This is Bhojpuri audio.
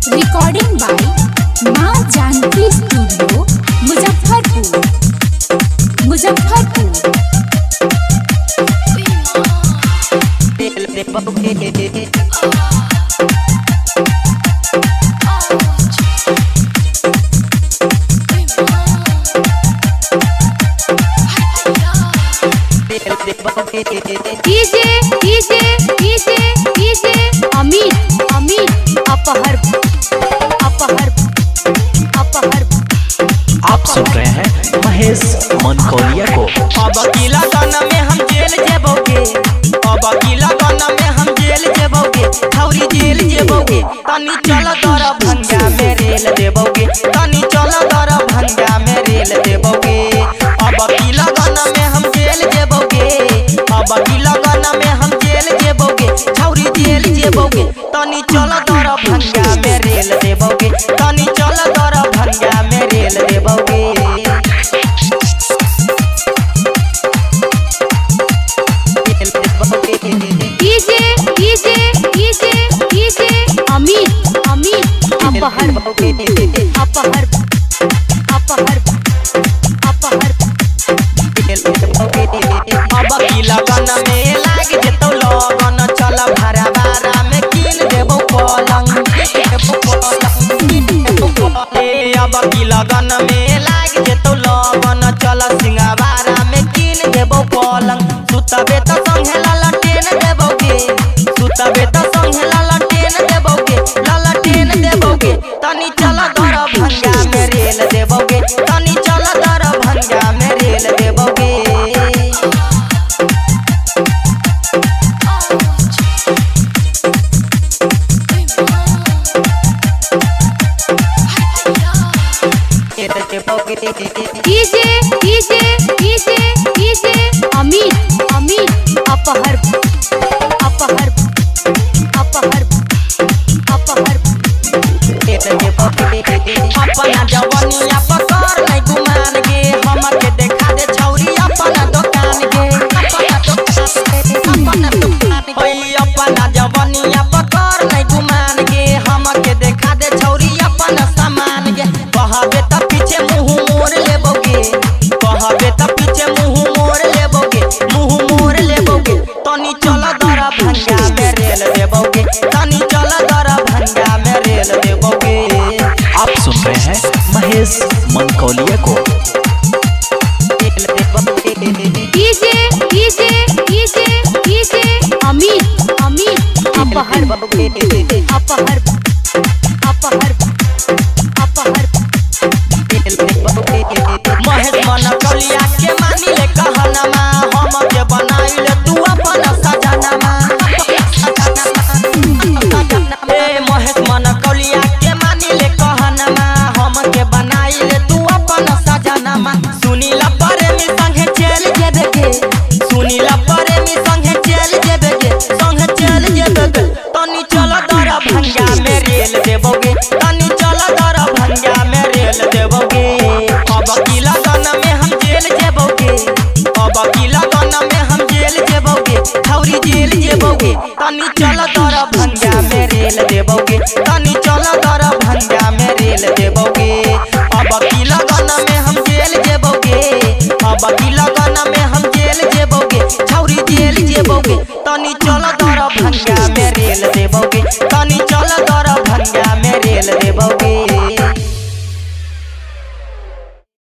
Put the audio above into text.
Recording by Maa Janki studio Muzaffarpur. DJ DJ DJ DJ Amit Amit अपहर अपहर अपहर। आप सुन रहे हैं महेश मनकोलिया को। अब अकेला गाना में हम जेल जेबोगे, अब अकेला गाना में हम जेल जेबोगे, छौरी जेल जेबोगे। तनी चल दर भंगा में रेल देबोगे, तनी चल दर भंगा में रेल देबोगे। अब अकेला गाना में हम जेल जेबोगे, अब अकेला गाना में हम जेल जेबोगे, छौरी जेल जेबोगे। तनी चल दर भंगा में रेल देबोगे, तनी चल दर भंगा में रेल देबोगे। DJ DJ DJ DJ Amit Amit अपहर अपहर अपहर अपहर। अब की लगन में लाग जेतौ लगन, चल भरा बारा में कीन देबौ पलंग। अब की लगन में लाग जेतौ लगन, चल सिंगाबारा में कीन देबौ पलंग। सुतबे त संगे ललटेन देबोगे, सुतबे त संगे ललटेन देबोगे, ललटेन देबोगे। तनी चल दर भंगा में रेल देबोगे, तनी चल दर भंगा में रेल देबोगे। DJ DJ DJ DJ Amit Amit अपहर अपहर अपहर अपहर। अपना जवनिया पकड़ नहीं गुमान गे, हमके देखा दे छौरी अपना दुकान गे, अपना दुकान ओई अपना जवनिया पकड़ नहीं गुमान गे, हमके देखा दे छौरी अपना सामान गे। कहबे त पीछे मुंह मोड़ लेबोगे, कहबे त पीछे मुंह मोड़ लेबोगे, मुंह मोड़ लेबोगे। तनी चल दर भंगा में रेल देबोगे, तनी चल दर भंगा में रेल देबोगे। आप सुन रहे हैं महेश मनकोलिया को। DJ DJ DJ DJ Amit Amit अपहर अपहर अपहर अपहर। महेश मनकोलिया के मानी ले कहनमा, हमके बनाइले तू अपन सजनमा। ए महेश मनकोलिया के मानी ले कहनमा, हमके बनाइले तू अपन सजनमा। सुनीला प्रेमी संगे चल जेबेगे, सुनीला प्रेमी संगे चल जेबेगे, संगे चल जेबेगे। तनी चल दर भंगा में रेल देबोगे, तनी चल दर भंगा में रेल देबोगे। अब की लगन में हम जेल जेबोगे, अब की लगन में हम जेल जेबोगे, छौरी जेल जेबोगे। तनी चल दर भंगा में रेल देबोगे, तनी चल दर भंगा में रेल देबोगे। अब की लगन में हम जेल जेबोगे, अब की लगन में हम जेल जेबोगे, छौरी जेल जेबोगे। तनी चल दर भंगा